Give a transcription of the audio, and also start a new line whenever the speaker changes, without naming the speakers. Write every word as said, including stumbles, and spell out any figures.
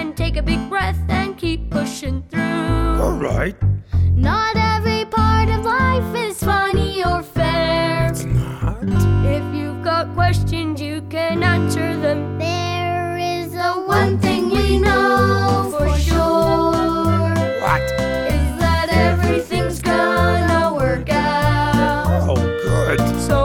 and take a big breath and keep pushing through.
All right.
Not every part of life is funny or fair.
It's not.
If you've got questions, you can answer them. There is the one thing we know for sure.
What?
Is that everything's gonna work out.
Oh, good.
So